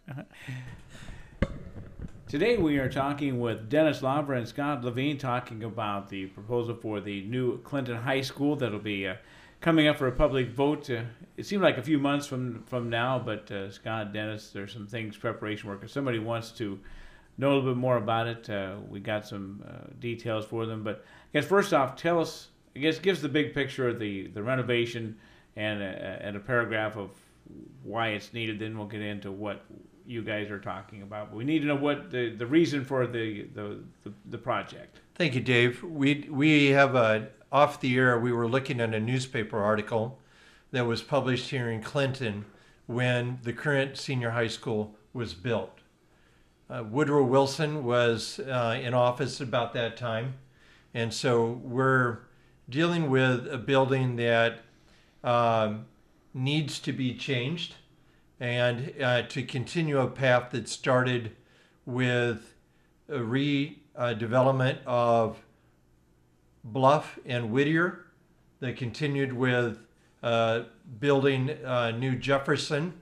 Today we are talking with Dennis Lavra and Scott Levine, talking about the proposal for the new Clinton High School that'll be coming up for a public vote. It seemed like a few months from now, but Scott, Dennis, there's some things, preparation work. If somebody wants to know a little bit more about it, we got some details for them. But I guess first off, tell us, I guess, give us the big picture of the renovation and a paragraph of why it's needed. Then we'll get into what you guys are talking about. But we need to know what the reason for the project. Thank you, Dave. We have off the air. We were looking at a newspaper article that was published here in Clinton when the current senior high school was built. Woodrow Wilson was in office about that time, and so we're dealing with a building that needs to be changed, and to continue a path that started with a redevelopment of Bluff and Whittier, that continued with building New Jefferson,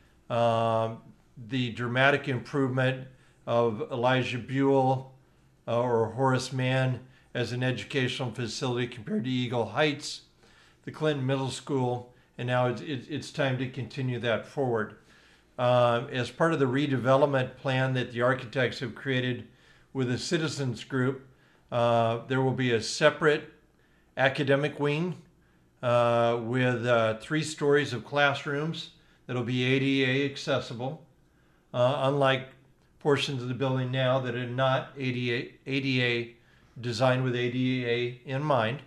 the dramatic improvement of Elijah Buell or Horace Mann as an educational facility compared to Eagle Heights, the Clinton Middle School, and now it's time to continue that forward. As part of the redevelopment plan that the architects have created with a citizens group, there will be a separate academic wing with 3 stories of classrooms that'll be ADA accessible, unlike portions of the building now that are not ADA designed with ADA in mind.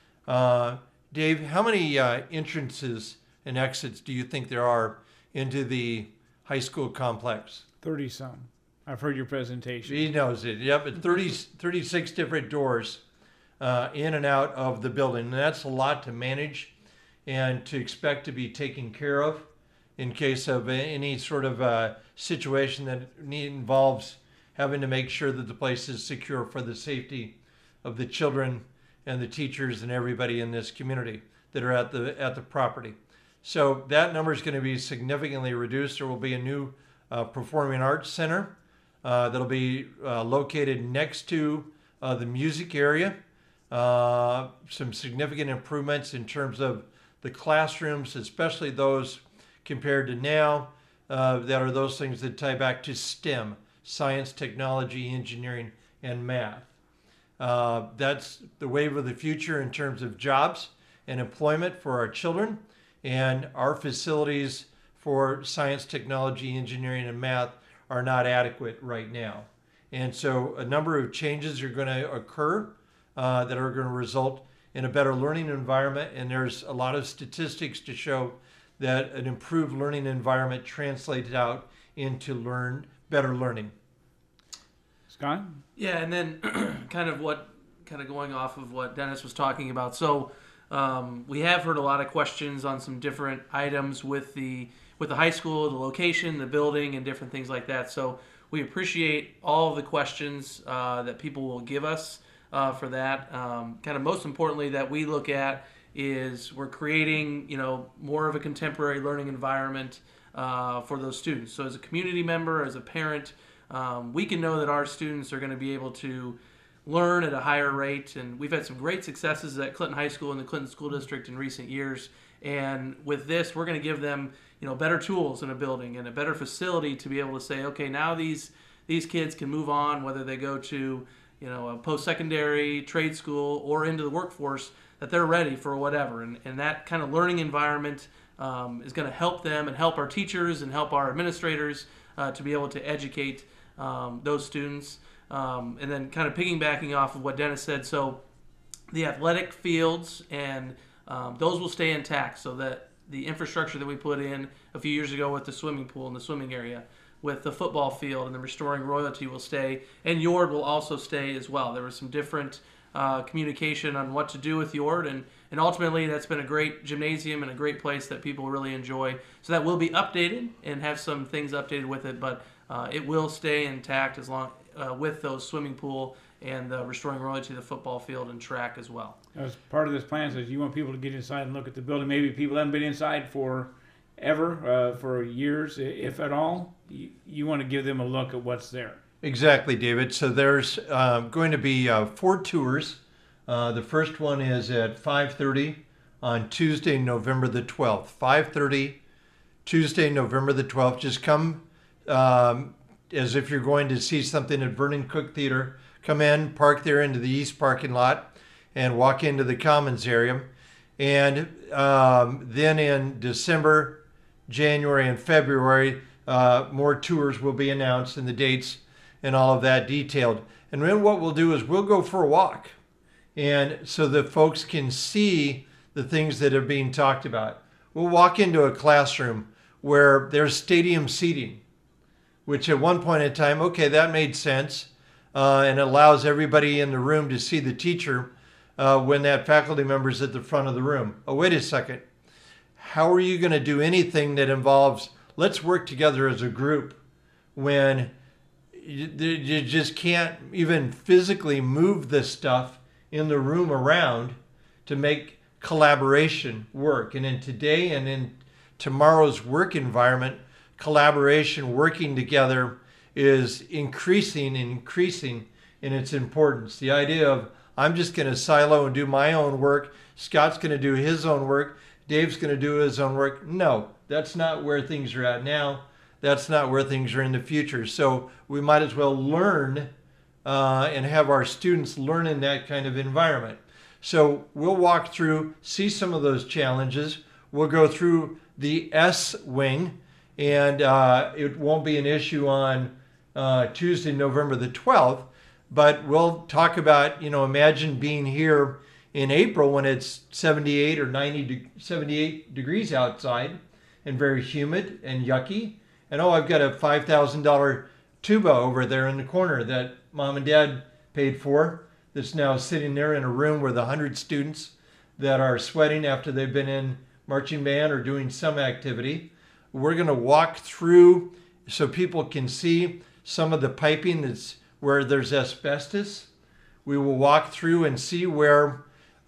Dave, how many entrances and exits do you think there are into the high school complex? 30-some. I've heard your presentation. He knows it. Yep, 36 different doors in and out of the building. And that's a lot to manage and to expect to be taken care of in case of any sort of situation that involves having to make sure that the place is secure for the safety of the children and the teachers and everybody in this community that are at the property. So that number is going to be significantly reduced. There will be a new performing arts center that'll be located next to the music area. Some significant improvements in terms of the classrooms, especially those compared to now, that are those things that tie back to STEM, science, technology, engineering, and math. That's the wave of the future in terms of jobs and employment for our children, and our facilities for science, technology, engineering, and math are not adequate right now. And so a number of changes are going to occur that are going to result in a better learning environment, and there's a lot of statistics to show that an improved learning environment translates out into better learning. Scott? Yeah, and then kind of going off of what Dennis was talking about. So we have heard a lot of questions on some different items with the high school, the location, the building, and different things like that. So we appreciate all of the questions that people will give us for that. Kind of most importantly that we look at is we're creating, more of a contemporary learning environment for those students. So as a community member, as a parent, we can know that our students are going to be able to learn at a higher rate. And we've had some great successes at Clinton High School and the Clinton School District in recent years. And with this, we're going to give them, better tools in a building and a better facility to be able to say, okay, now these kids can move on, whether they go to, a post-secondary, trade school, or into the workforce, that they're ready for whatever. And that kind of learning environment is going to help them and help our teachers and help our administrators to be able to educate those students. And then kind of piggybacking off of what Dennis said, so the athletic fields and those will stay intact, so that the infrastructure that we put in a few years ago with the swimming pool and the swimming area, with the football field and the Restoring Royalty will stay, and Yord will also stay as well. There was some different communication on what to do with Yord, and ultimately that's been a great gymnasium and a great place that people really enjoy. So that will be updated and have some things updated with it, but it will stay intact as long with those swimming pool and the Restoring Royalty, the football field and track as well. As part of this plan, says you want people to get inside and look at the building. Maybe people haven't been inside for ever for years, if at all. You want to give them a look at what's there. Exactly, David. So there's going to be 4 tours. The first one is at 5:30 on Tuesday, November the 12th. 5:30, Tuesday, November the 12th. Just come as if you're going to see something at Vernon Cook Theater. Come in, park there into the east parking lot, and walk into the Commons area. And then in December, January, and February, more tours will be announced and the dates and all of that detailed. And then what we'll do is we'll go for a walk, and so that folks can see the things that are being talked about. We'll walk into a classroom where there's stadium seating, which at one point in time, okay, that made sense, and allows everybody in the room to see the teacher when that faculty member's at the front of the room. Oh, wait a second. How are you going to do anything that involves, let's work together as a group, when you just can't even physically move this stuff in the room around to make collaboration work? And in today and in tomorrow's work environment, collaboration, working together, is increasing in its importance. The idea of, I'm just going to silo and do my own work, Scott's going to do his own work, Dave's going to do his own work. No, that's not where things are at now. That's not where things are in the future. So we might as well learn and have our students learn in that kind of environment. So we'll walk through, see some of those challenges. We'll go through the S wing, and it won't be an issue on Tuesday, November the 12th, but we'll talk about, imagine being here in April when it's 78 or 78 degrees outside and very humid and yucky. And I've got a $5,000 tuba over there in the corner that mom and dad paid for, that's now sitting there in a room with 100 students that are sweating after they've been in marching band or doing some activity. We're going to walk through so people can see some of the piping that's where there's asbestos. We will walk through and see where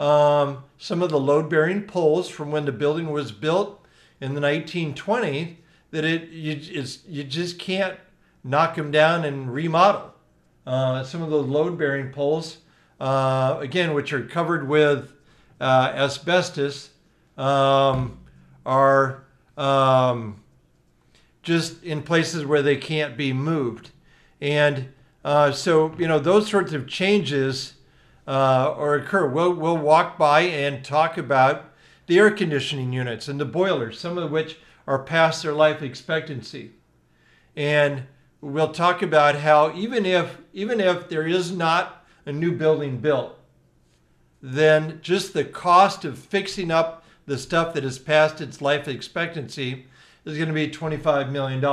some of the load-bearing poles from when the building was built in the 1920s, that you just can't knock them down and remodel. Some of those load-bearing poles, again, which are covered with asbestos, are just in places where they can't be moved. And so, those sorts of changes occur. We'll walk by and talk about the air conditioning units and the boilers, some of which are past their life expectancy. And we'll talk about how even if there is not a new building built, then just the cost of fixing up the stuff that is past its life expectancy is going to be $25 million.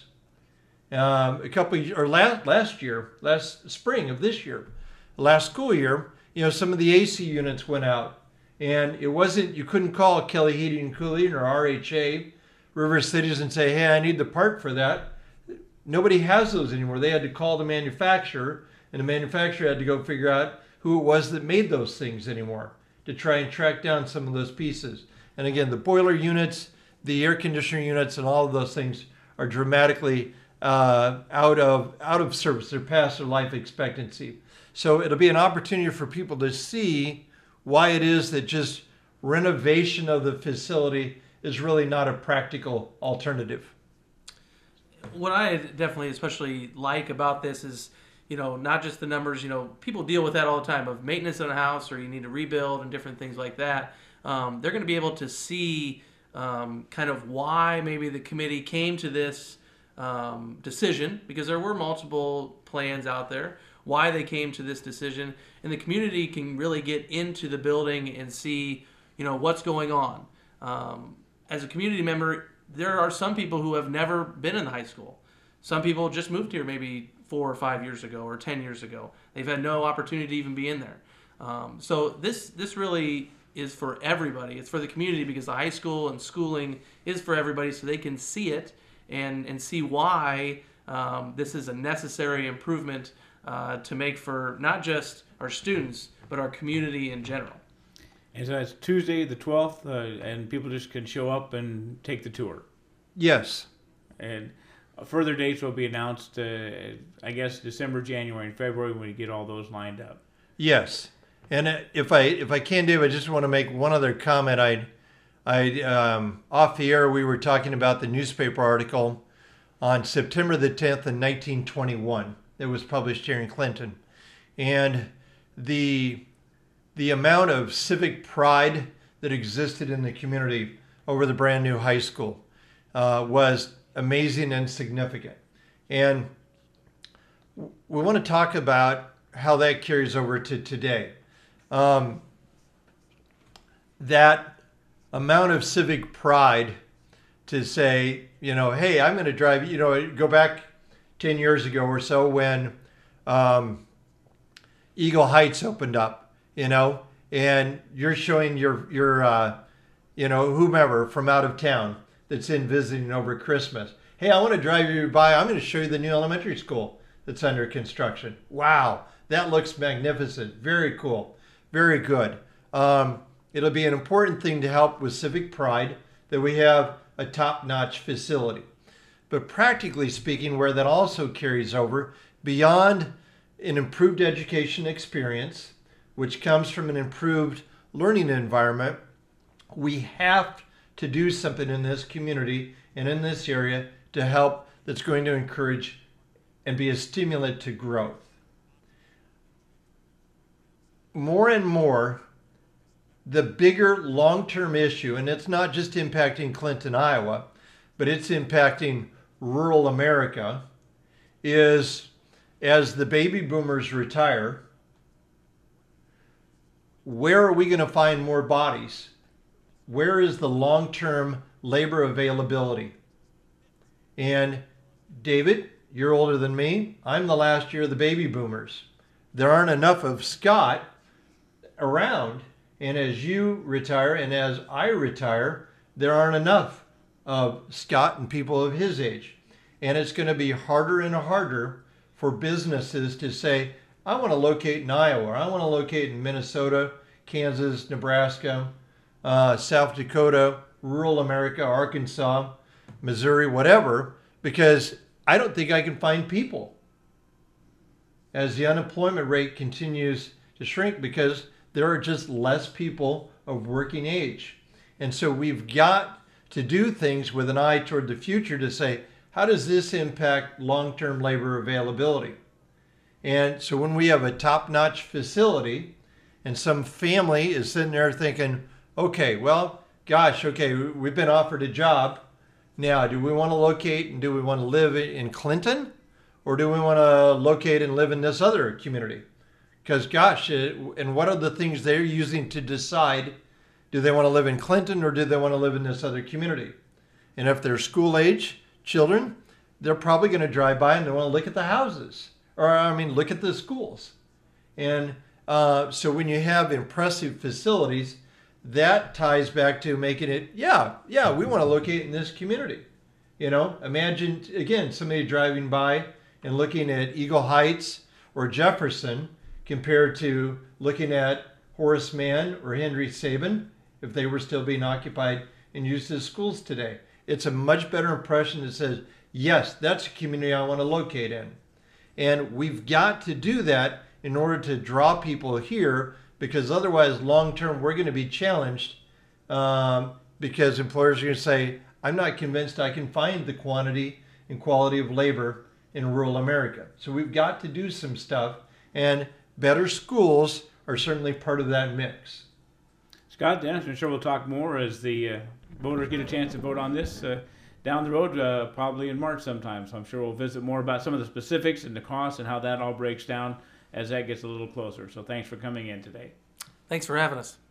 Last spring of this year, last school year, some of the AC units went out, and you couldn't call Kelly Heating and Cooling or RHA, River Cities, and say, hey, I need the part for that. Nobody has those anymore. They had to call the manufacturer, and the manufacturer had to go figure out who it was that made those things anymore to try and track down some of those pieces. And again, the boiler units, the air conditioner units, and all of those things are dramatically out of service. They're past their life expectancy. So it'll be an opportunity for people to see why it is that just renovation of the facility is really not a practical alternative. What I definitely especially like about this is, not just the numbers, people deal with that all the time of maintenance on a house, or you need to rebuild and different things like that. They're going to be able to see kind of why maybe the committee came to this decision, because there were multiple plans out there, why they came to this decision, and the community can really get into the building and see, what's going on. As a community member, there are some people who have never been in the high school. Some people just moved here maybe 4 or 5 years ago or 10 years ago. They've had no opportunity to even be in there. So this really is for everybody. It's for the community, because the high school and schooling is for everybody, so they can see it and see why this is a necessary improvement to make for not just our students, but our community in general. And so it's Tuesday the 12th, and people just can show up and take the tour. Yes. And further dates will be announced, I guess, December, January, and February when we get all those lined up. Yes. And if I can, Dave, I just want to make one other comment. Off the air, we were talking about the newspaper article on September the 10th in 1921 that was published here in Clinton. And the amount of civic pride that existed in the community over the brand new high school was amazing and significant. And we want to talk about how that carries over to today. That amount of civic pride to say, hey, I'm going to drive, go back 10 years ago or so when Eagle Heights opened up, and you're showing your whomever from out of town that's in visiting over Christmas. Hey, I want to drive you by. I'm going to show you the new elementary school that's under construction. Wow, that looks magnificent. Very cool. Very good. It'll be an important thing to help with civic pride that we have a top-notch facility. But practically speaking, where that also carries over, beyond an improved education experience, which comes from an improved learning environment, we have to do something in this community and in this area to help that's going to encourage and be a stimulant to growth. More and more, the bigger long-term issue, and it's not just impacting Clinton, Iowa, but it's impacting rural America, is as the baby boomers retire, where are we going to find more bodies? Where is the long-term labor availability? And David, you're older than me. I'm the last year of the baby boomers. There aren't enough of Scott around. And as you retire and as I retire, there aren't enough of Scott and people of his age. And it's going to be harder and harder for businesses to say, I want to locate in Iowa, or I want to locate in Minnesota, Kansas, Nebraska, South Dakota, rural America, Arkansas, Missouri, whatever, because I don't think I can find people as the unemployment rate continues to shrink because there are just less people of working age. And so we've got to do things with an eye toward the future to say, how does this impact long-term labor availability? And so when we have a top-notch facility and some family is sitting there thinking, okay, well, gosh, okay, we've been offered a job. Now, do we want to locate and do we want to live in Clinton? Or do we want to locate and live in this other community? Because gosh, and what are the things they're using to decide, do they want to live in Clinton or do they want to live in this other community? And if they're school age children, they're probably going to drive by and they want to look at the houses, look at the schools. And so when you have impressive facilities, that ties back to making it, we want to locate in this community. Imagine, again, somebody driving by and looking at Eagle Heights or Jefferson compared to looking at Horace Mann or Henry Sabin, if they were still being occupied and used as schools today. It's a much better impression that says, yes, that's a community I want to locate in. And we've got to do that in order to draw people here, because otherwise, long-term, we're going to be challenged because employers are going to say, I'm not convinced I can find the quantity and quality of labor in rural America. So we've got to do some stuff, and better schools are certainly part of that mix. Scott, Dennis, I'm sure we'll talk more as the voters get a chance to vote on this down the road, probably in March sometime. So I'm sure we'll visit more about some of the specifics and the costs and how that all breaks down as that gets a little closer. So thanks for coming in today. Thanks for having us.